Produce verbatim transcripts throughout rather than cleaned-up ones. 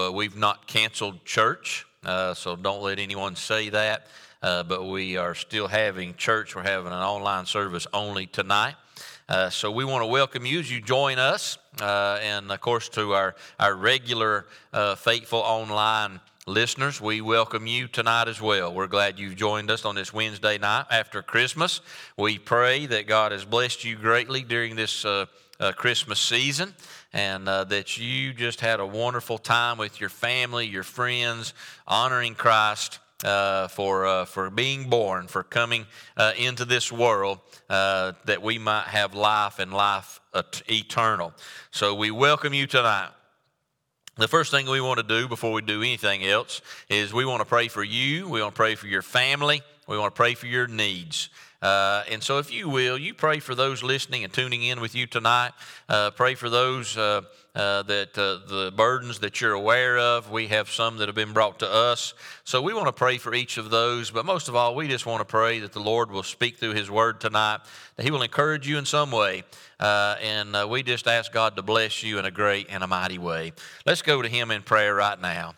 uh, we've not canceled church, uh, so don't let anyone say that. Uh, but we are still having church. We're having an online service only tonight. Uh, so we want to welcome you as you join us, uh, and of course to our, our regular uh, faithful online listeners, we welcome you tonight as well. We're glad you've joined us on this Wednesday night after Christmas. We pray that God has blessed you greatly during this uh, uh, Christmas season, and uh, that you just had a wonderful time with your family, your friends, honoring Christ uh, for uh, for being born, for coming uh, into this world, uh, that we might have life and life eternal. So we welcome you tonight. The first thing we want to do before we do anything else is we want to pray for you. We want to pray for your family. We want to pray for your needs. Uh, and so if you will, you pray for those listening and tuning in with you tonight. Uh, pray for those uh, uh, that uh, the burdens that you're aware of. We have some that have been brought to us. So we want to pray for each of those. But most of all, we just want to pray that the Lord will speak through His Word tonight, that He will encourage you in some way. Uh, and uh, we just ask God to bless you in a great and a mighty way. Let's go to Him in prayer right now.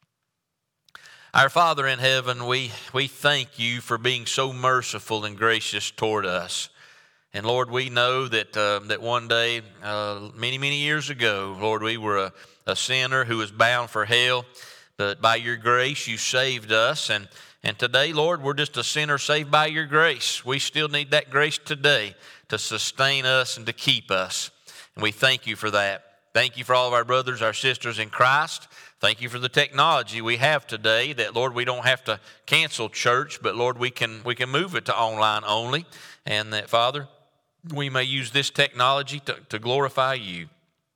Our Father in heaven, we, we thank you for being so merciful and gracious toward us. And Lord, we know that uh, that one day, uh, many, many years ago, Lord, we were a, a sinner who was bound for hell. But by your grace, you saved us. And, and today, Lord, we're just a sinner saved by your grace. We still need that grace today to sustain us and to keep us. And we thank you for that. Thank you for all of our brothers, our sisters in Christ. Thank you for the technology we have today, that, Lord, we don't have to cancel church, but, Lord, we can we can move it to online only. And that, Father, we may use this technology to, to glorify you.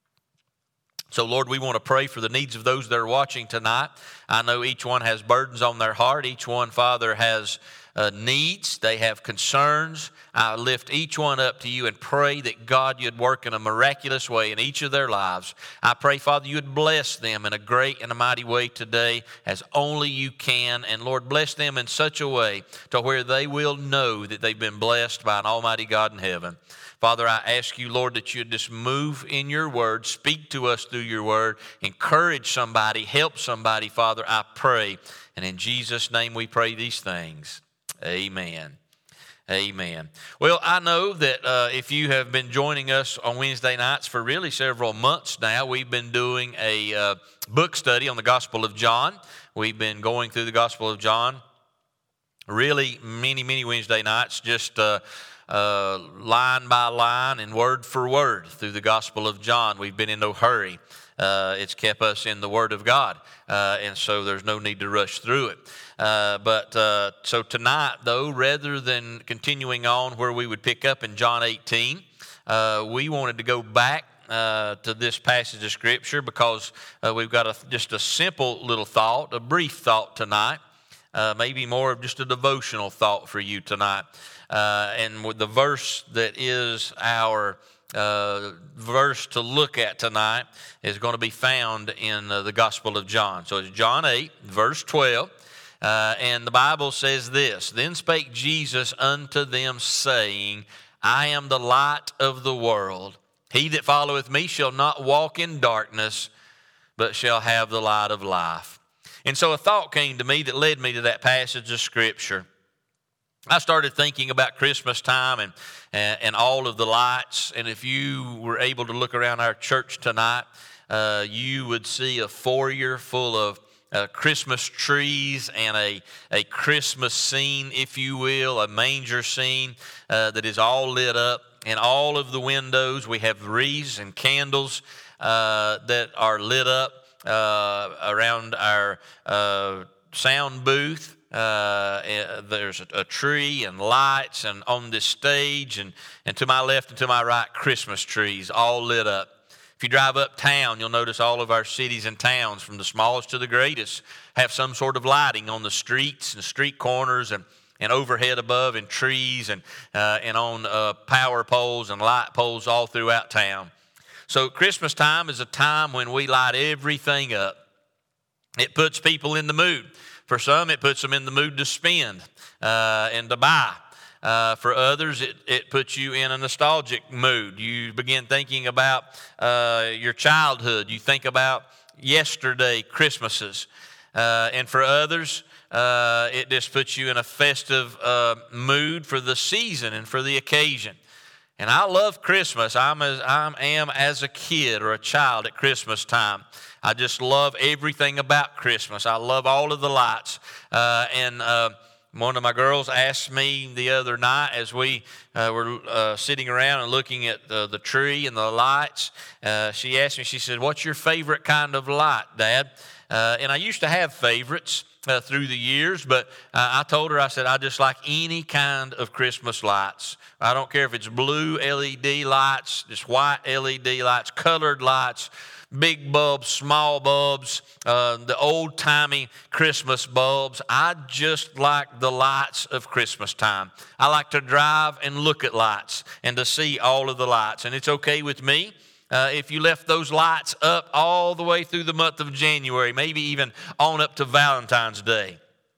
So, Lord, we want to pray for the needs of those that are watching tonight. I know each one has burdens on their heart. Each one, Father, has uh, needs. They have concerns. I lift each one up to you and pray that, God, you'd work in a miraculous way in each of their lives. I pray, Father, you would bless them in a great and a mighty way today, as only you can. And, Lord, bless them in such a way to where they will know that they've been blessed by an almighty God in heaven. Father, I ask you, Lord, that you'd just move in your word, speak to us through your word, encourage somebody, help somebody, Father, I pray. And in Jesus' name we pray these things. Amen. Amen. Well, I know that uh, if you have been joining us on Wednesday nights for really several months now, we've been doing a uh, book study on the Gospel of John. We've been going through the Gospel of John really many, many Wednesday nights, just uh, uh, line by line and word for word through the Gospel of John. We've been in no hurry. Uh, it's kept us in the Word of God, uh, and so there's no need to rush through it. Uh, but uh, so tonight, though, rather than continuing on where we would pick up in John eighteen, uh, we wanted to go back uh, to this passage of Scripture because uh, we've got a, just a simple little thought, a brief thought tonight, uh, maybe more of just a devotional thought for you tonight. Uh, and with the verse that is our Uh, verse to look at tonight is going to be found in uh, the Gospel of John. So it's John eight, verse twelve, uh, and the Bible says this: Then spake Jesus unto them, saying, I am the light of the world. He that followeth me shall not walk in darkness, but shall have the light of life. And so a thought came to me that led me to that passage of Scripture. I started thinking about Christmas time and, and and all of the lights. And if you were able to look around our church tonight, uh, you would see a foyer full of uh, Christmas trees and a, a Christmas scene, if you will, a manger scene uh, that is all lit up. And all of the windows, we have wreaths and candles uh, that are lit up uh, around our uh, sound booth. Uh, there's a, a tree and lights, and on this stage, and, and to my left and to my right, Christmas trees all lit up. If you drive uptown, you'll notice all of our cities and towns, from the smallest to the greatest, have some sort of lighting on the streets and street corners, and, and overhead above in trees, and uh, and on uh, power poles and light poles all throughout town. So Christmas time is a time when we light everything up. It puts people in the mood. For some, it puts them in the mood to spend uh, and to buy. Uh, for others, it, it puts you in a nostalgic mood. You begin thinking about uh, your childhood. You think about yesterday Christmases. Uh, and for others, uh, it just puts you in a festive uh, mood for the season and for the occasion. And I love Christmas. I'm as I am as a kid or a child at Christmas time. I just love everything about Christmas. I love all of the lights. Uh, and uh, one of my girls asked me the other night as we uh, were uh, sitting around and looking at the, the tree and the lights, uh, she asked me, she said, "What's your favorite kind of light, Dad?" Uh, and I used to have favorites uh, through the years, but uh, I told her, I said, I just like any kind of Christmas lights. I don't care if it's blue L E D lights, just white L E D lights, colored lights, big bulbs, small bulbs, uh, the old-timey Christmas bulbs. I just like the lights of Christmas time. I like to drive and look at lights and to see all of the lights. And it's okay with me uh, if you left those lights up all the way through the month of January, maybe even on up to Valentine's Day.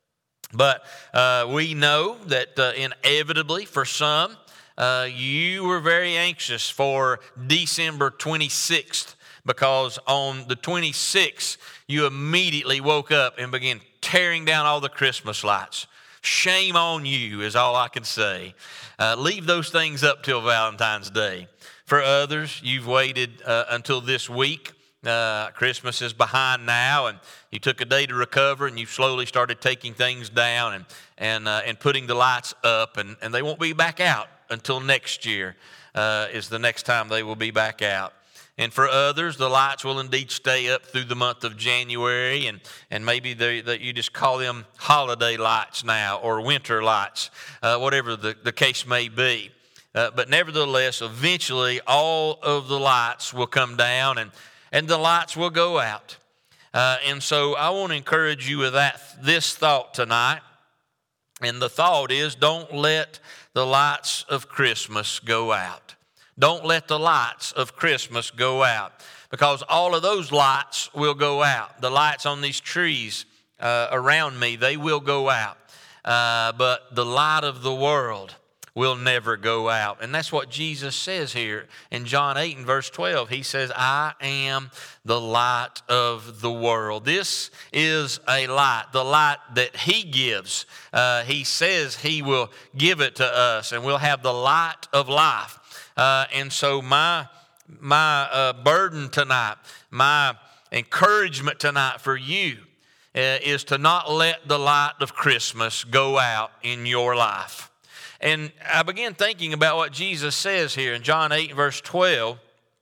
But uh, we know that uh, inevitably for some, uh, you were very anxious for December twenty-sixth, because on the twenty-sixth, you immediately woke up and began tearing down all the Christmas lights. Shame on you is all I can say. Uh, leave those things up till Valentine's Day. For others, you've waited uh, until this week. Uh, Christmas is behind now, and you took a day to recover, and you slowly started taking things down and and uh, and putting the lights up, and, and they won't be back out until next year uh, is the next time they will be back out. And for others, the lights will indeed stay up through the month of January, and, and maybe they, that you just call them holiday lights now or winter lights, uh, whatever the, the case may be. Uh, but nevertheless, eventually all of the lights will come down and, and the lights will go out. Uh, and so I want to encourage you with that this thought tonight. And the thought is, don't let the lights of Christmas go out. Don't let the lights of Christmas go out, because all of those lights will go out. The lights on these trees uh, around me, they will go out. Uh, but the light of the world will never go out. And that's what Jesus says here in John eight and verse twelve. He says, I am the light of the world. This is a light, the light that he gives. Uh, he says he will give it to us, and we'll have the light of life. Uh, and so my my uh, burden tonight, my encouragement tonight for you uh, is to not let the light of Christmas go out in your life. And I began thinking about what Jesus says here in John eight verse twelve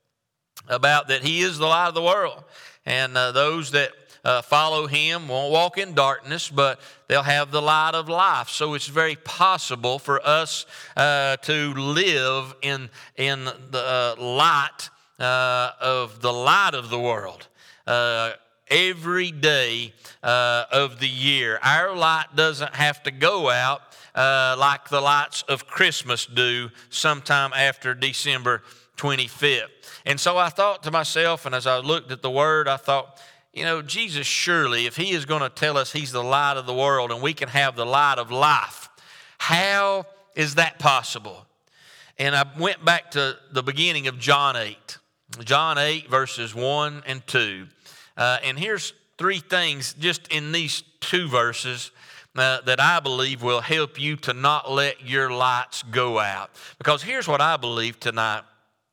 about that he is the light of the world. And uh, those that uh, follow him won't walk in darkness, but they'll have the light of life. So it's very possible for us uh, to live in, in the uh, light uh, of the light of the world. Uh, every day uh, of the year, our light doesn't have to go out uh, like the lights of Christmas do sometime after December twenty-fifth. And so I thought to myself, and as I looked at the Word, I thought, you know, Jesus, surely, if he is going to tell us he's the light of the world and we can have the light of life, how is that possible? And I went back to the beginning of John eight. John eight, verses one and two. Uh, and here's three things just in these two verses uh, that I believe will help you to not let your lights go out. Because here's what I believe tonight.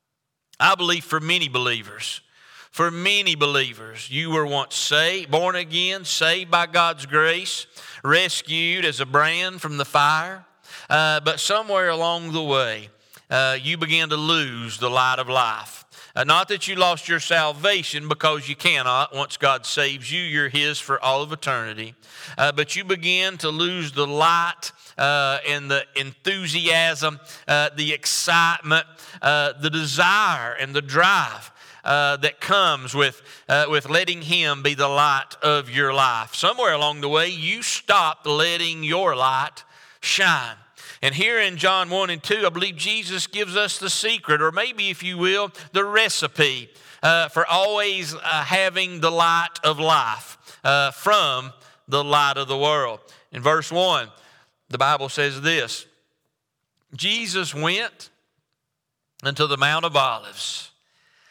I believe for many believers, For many believers, you were once saved, born again, saved by God's grace, rescued as a brand from the fire. Uh, but somewhere along the way, uh, you began to lose the light of life. Uh, not that you lost your salvation, because you cannot. Once God saves you, you're His for all of eternity. Uh, but you began to lose the light uh, and the enthusiasm, uh, the excitement, uh, the desire and the drive Uh, that comes with uh, with letting Him be the light of your life. Somewhere along the way, you stopped letting your light shine. And here in John one and two, I believe Jesus gives us the secret, or maybe, if you will, the recipe uh, for always uh, having the light of life uh, from the light of the world. In verse one, the Bible says this: Jesus went unto the Mount of Olives,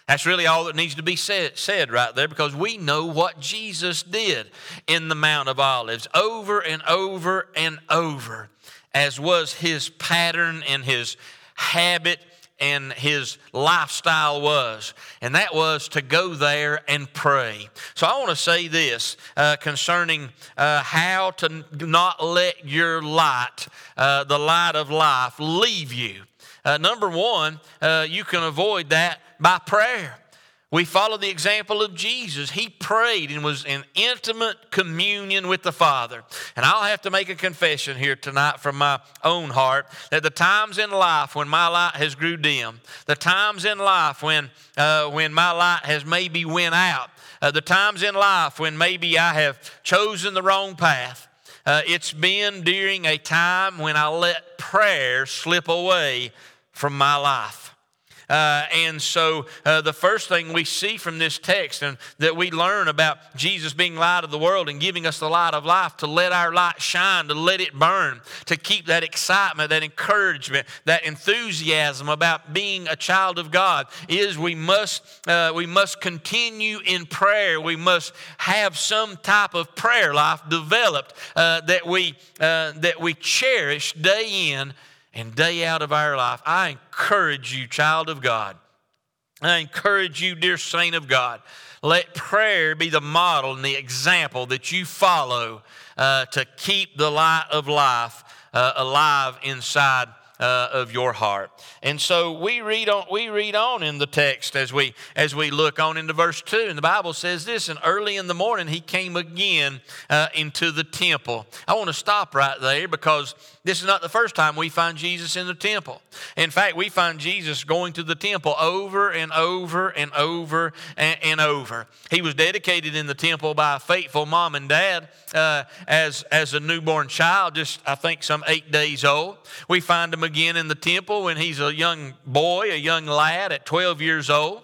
That's really all that needs to be said, said right there, because we know what Jesus did in the Mount of Olives over and over and over, as was his pattern and his habit and his lifestyle was, and that was to go there and pray. So I want to say this uh, concerning uh, how to not let your light, uh, the light of life, leave you. Uh, number one, uh, you can avoid that by prayer. We follow the example of Jesus. He prayed and was in intimate communion with the Father. And I'll have to make a confession here tonight from my own heart that the times in life when my light has grew dim, the times in life when uh, when my light has maybe went out, uh, the times in life when maybe I have chosen the wrong path, uh, it's been during a time when I let prayer slip away from my life. Uh, and so uh, the first thing we see from this text and that we learn about Jesus being light of the world and giving us the light of life, to let our light shine, to let it burn, to keep that excitement, that encouragement, that enthusiasm about being a child of God, is we must uh, we must continue in prayer. We must have some type of prayer life developed uh, that we uh, that we cherish day in and day out of our life. I encourage you, child of God. I encourage you, dear saint of God. Let prayer be the model and the example that you follow uh, to keep the light of life uh, alive inside uh, of your heart. And so we read on. We read on in the text as we as we look on into verse two, and the Bible says this: "And early in the morning he came again uh, into the temple." I want to stop right there, because this is not the first time we find Jesus in the temple. In fact, we find Jesus going to the temple over and over and over and, and over. He was dedicated in the temple by a faithful mom and dad uh, as, as a newborn child, just I think some eight days old. We find him again in the temple when he's a young boy, a young lad at twelve years old.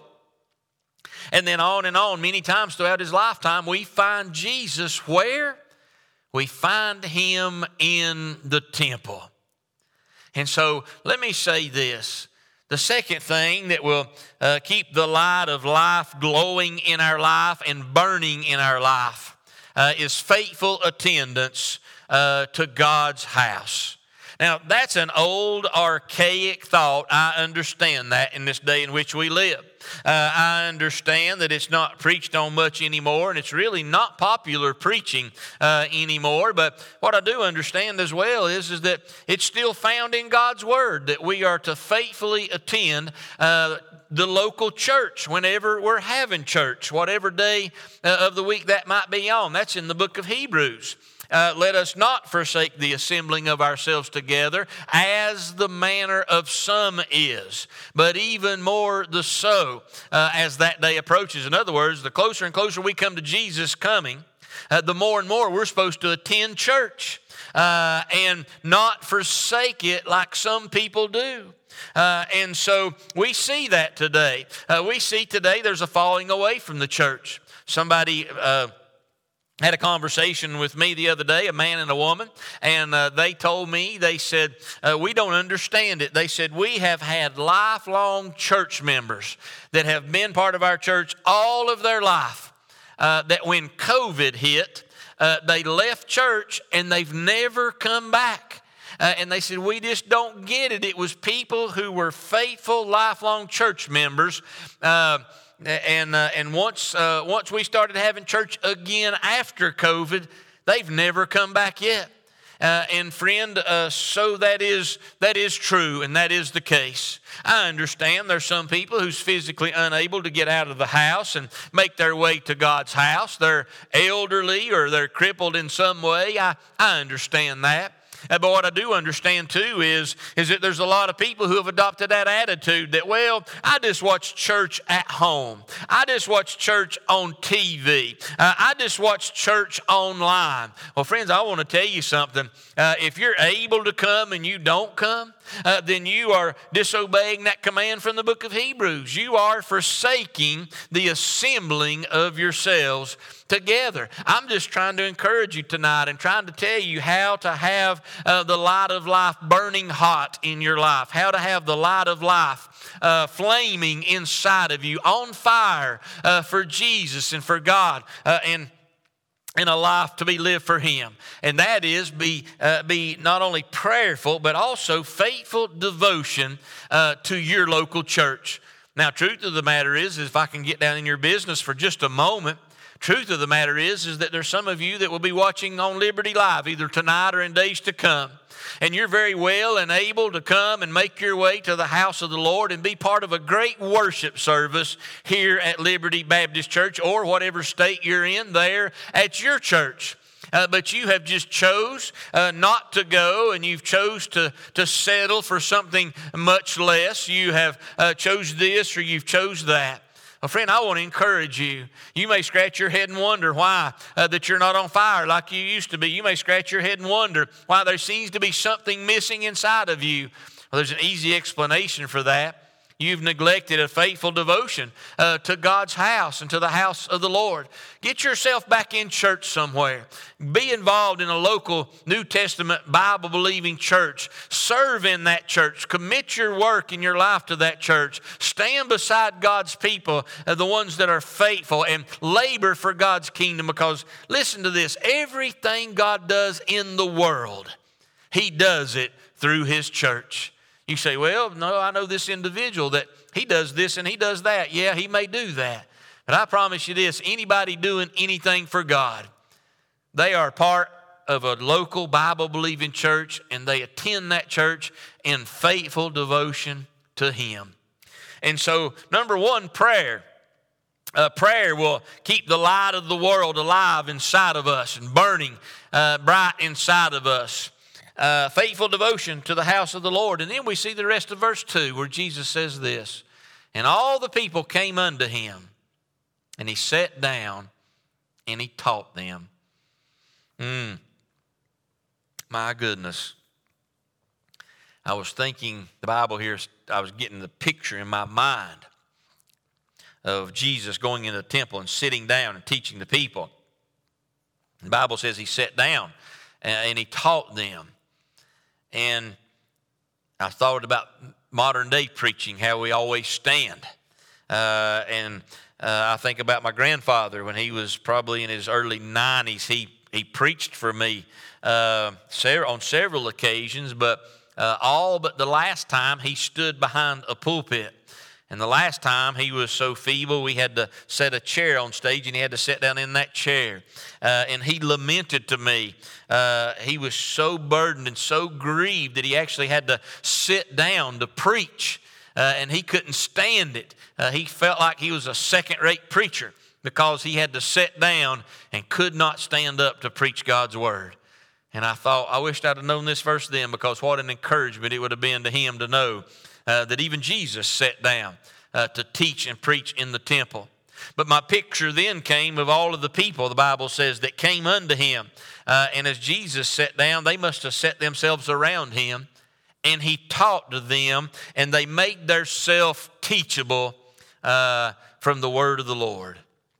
And then on and on, many times throughout his lifetime, we find Jesus where? We find him in the temple. And so let me say this. The second thing that will uh, keep the light of life glowing in our life and burning in our life uh, is faithful attendance uh, to God's house. Now, that's an old, archaic thought. I understand that in this day in which we live. Uh, I understand that it's not preached on much anymore, and it's really not popular preaching uh, anymore. But what I do understand as well is, is that it's still found in God's Word that we are to faithfully attend uh, the local church whenever we're having church, whatever day uh, of the week that might be on. That's in the book of Hebrews. Uh, let us not forsake the assembling of ourselves together, as the manner of some is, but even more the so uh, as that day approaches. In other words, the closer and closer we come to Jesus coming, uh, the more and more we're supposed to attend church uh, and not forsake it like some people do. Uh, and so we see that today. Uh, we see today there's a falling away from the church. Somebody Uh, had a conversation with me the other day, a man and a woman, and uh, they told me, they said, uh, we don't understand it. They said, we have had lifelong church members that have been part of our church all of their life, uh, that when COVID hit, uh, they left church and they've never come back. Uh, and they said, we just don't get it. It was people who were faithful, lifelong church members, uh, And uh, and once uh, once we started having church again after COVID, they've never come back yet. Uh, and friend, uh, so that is that is true, and that is the case. I understand there's some people who's physically unable to get out of the house and make their way to God's house. They're elderly or they're crippled in some way. I, I understand that. Uh, but what I do understand too is, is that there's a lot of people who have adopted that attitude that, well, I just watch church at home. I just watch church on T V. Uh, I just watch church online. Well, friends, I want to tell you something. Uh, if you're able to come and you don't come, uh, then you are disobeying that command from the book of Hebrews. You are forsaking the assembling of yourselves together. I'm just trying to encourage you tonight and trying to tell you how to have uh, the light of life burning hot in your life, how to have the light of life uh, flaming inside of you, on fire uh, for Jesus and for God, uh, and in a life to be lived for Him. And that is be uh, be not only prayerful, but also faithful devotion uh, to your local church. Now, truth of the matter is, is, if I can get down in your business for just a moment, truth of the matter is, is that there's some of you that will be watching on Liberty Live either tonight or in days to come. And you're very well and able to come and make your way to the house of the Lord and be part of a great worship service here at Liberty Baptist Church, or whatever state you're in there at your church. Uh, but you have just chose uh, not to go, and you've chose to, to settle for something much less. You have uh, chose this or you've chose that. Well, friend, I want to encourage you. You may scratch your head and wonder why uh, that you're not on fire like you used to be. You may scratch your head and wonder why there seems to be something missing inside of you. Well, there's an easy explanation for that. You've neglected a faithful devotion uh, to God's house and to the house of the Lord. Get yourself back in church somewhere. Be involved in a local New Testament Bible-believing church. Serve in that church. Commit your work and your life to that church. Stand beside God's people, uh, the ones that are faithful, and labor for God's kingdom. Because, listen to this, everything God does in the world, He does it through His church. You say, well, no, I know this individual that he does this and he does that. Yeah, he may do that. But I promise you this, anybody doing anything for God, they are part of a local Bible-believing church, and they attend that church in faithful devotion to Him. And so, number one, prayer. Uh, prayer will keep the light of the world alive inside of us and burning uh, bright inside of us. Uh, faithful devotion to the house of the Lord. And then we see the rest of verse two where Jesus says this, and all the people came unto Him, and He sat down and He taught them. Mm. My goodness. I was thinking, the Bible here, I was getting the picture in my mind of Jesus going into the temple and sitting down and teaching the people. The Bible says He sat down and He taught them. And I thought about modern day preaching, how we always stand. Uh, and uh, I think about my grandfather when he was probably in his early nineties. He he preached for me uh, on several occasions, but uh, all but the last time he stood behind a pulpit. And the last time he was so feeble, we had to set a chair on stage, and he had to sit down in that chair. Uh, and he lamented to me. Uh, he was so burdened and so grieved that he actually had to sit down to preach. Uh, and he couldn't stand it. Uh, he felt like he was a second-rate preacher because he had to sit down and could not stand up to preach God's word. And I thought, I wished I'd have known this verse then, because what an encouragement it would have been to him to know Uh, that even Jesus sat down uh, to teach and preach in the temple. But my picture then came of all of the people, the Bible says, that came unto Him. Uh, and as Jesus sat down, they must have set themselves around Him, and He taught to them, and they made themselves teachable uh, from the word of the Lord.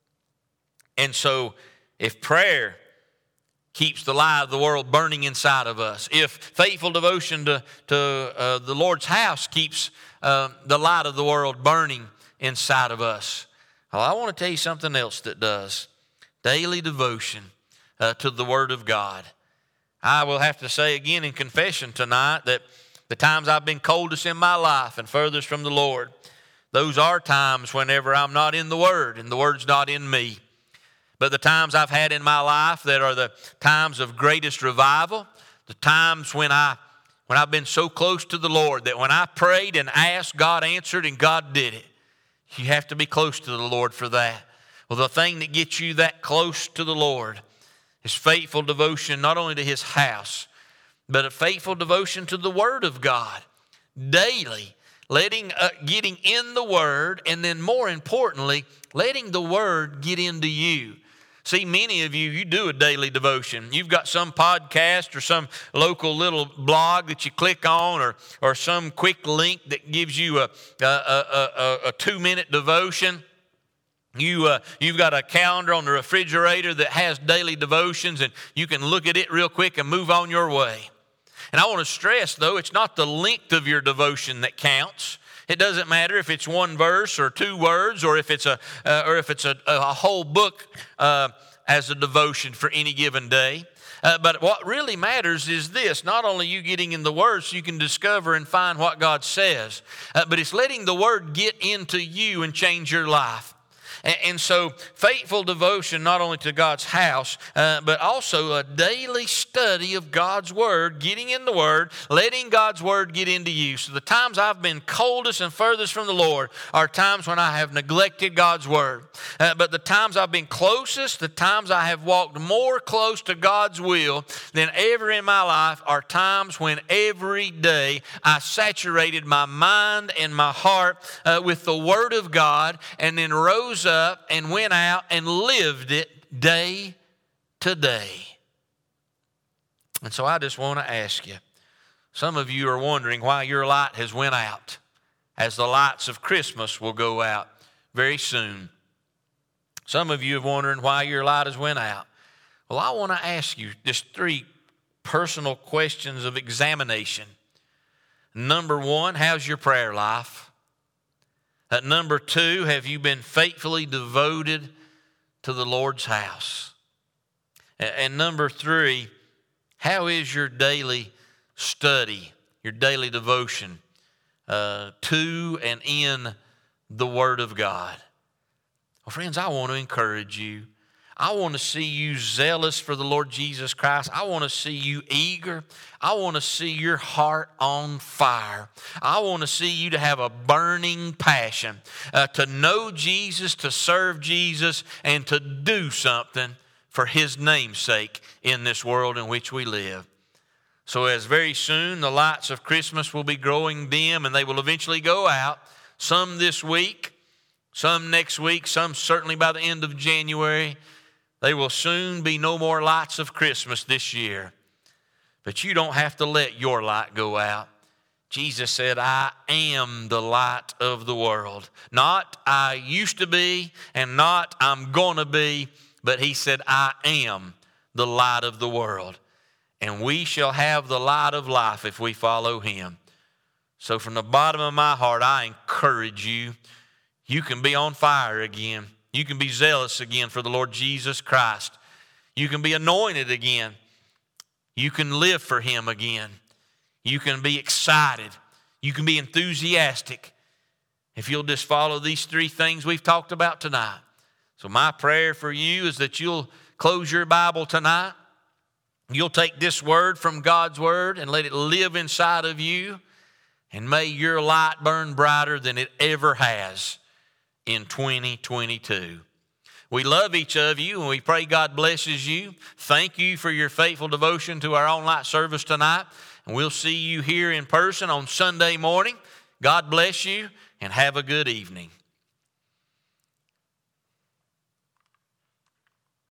And so if prayer keeps the light of the world burning inside of us, if faithful devotion to, to uh, the Lord's house keeps uh, the light of the world burning inside of us, well, I want to tell you something else that does. Daily devotion uh, to the Word of God. I will have to say again in confession tonight that the times I've been coldest in my life and furthest from the Lord, those are times whenever I'm not in the Word and the Word's not in me. But the times I've had in my life that are the times of greatest revival, the times when, I, when I've been so close to the Lord that when I prayed and asked, God answered and God did it. You have to be close to the Lord for that. Well, the thing that gets you that close to the Lord is faithful devotion not only to His house, but a faithful devotion to the Word of God. Daily, letting, uh, getting in the Word, and then more importantly, letting the Word get into you. See, many of you, you do a daily devotion. You've got some podcast or some local little blog that you click on, or, or some quick link that gives you a, a, a, a, a two-minute devotion. You, uh, you've got a calendar on the refrigerator that has daily devotions, and you can look at it real quick and move on your way. And I want to stress, though, it's not the length of your devotion that counts. It doesn't matter if it's one verse or two words, or if it's a uh, or if it's a, a whole book uh, as a devotion for any given day. Uh, but what really matters is this: not only you getting in the Word so you can discover and find what God says, uh, but it's letting the Word get into you and change your life. And so faithful devotion not only to God's house, uh, but also a daily study of God's Word, getting in the Word, letting God's Word get into you. So the times I've been coldest and furthest from the Lord are times when I have neglected God's Word. Uh, but the times I've been closest, the times I have walked more close to God's will than ever in my life are times when every day I saturated my mind and my heart uh, with the Word of God, and then rose up up and went out and lived it day to day. And so I just want to ask you, some of you are wondering why your light has went out, as the lights of Christmas will go out very soon. Some of you are wondering why your light has went out. Well, I want to ask you just three personal questions of examination. Number one, how's your prayer life? At number two, have you been faithfully devoted to the Lord's house? And number three, how is your daily study, your daily devotion uh, to and in the Word of God? Well, friends, I want to encourage you. I want to see you zealous for the Lord Jesus Christ. I want to see you eager. I want to see your heart on fire. I want to see you to have a burning passion uh, to know Jesus, to serve Jesus, and to do something for His name's sake in this world in which we live. So as very soon the lights of Christmas will be growing dim, and they will eventually go out, some this week, some next week, some certainly by the end of January. There will soon be no more lights of Christmas this year. But you don't have to let your light go out. Jesus said, I am the light of the world. Not I used to be, and not I'm going to be, but He said, I am the light of the world. And we shall have the light of life if we follow Him. So from the bottom of my heart, I encourage you, you can be on fire again. You can be zealous again for the Lord Jesus Christ. You can be anointed again. You can live for Him again. You can be excited. You can be enthusiastic if you'll just follow these three things we've talked about tonight. So my prayer for you is that you'll close your Bible tonight. You'll take this word from God's Word and let it live inside of you. And may your light burn brighter than it ever has in twenty twenty-two. We love each of you, and we pray God blesses you. Thank you for your faithful devotion to our online service tonight. And we'll see you here in person on Sunday morning. God bless you, and have a good evening.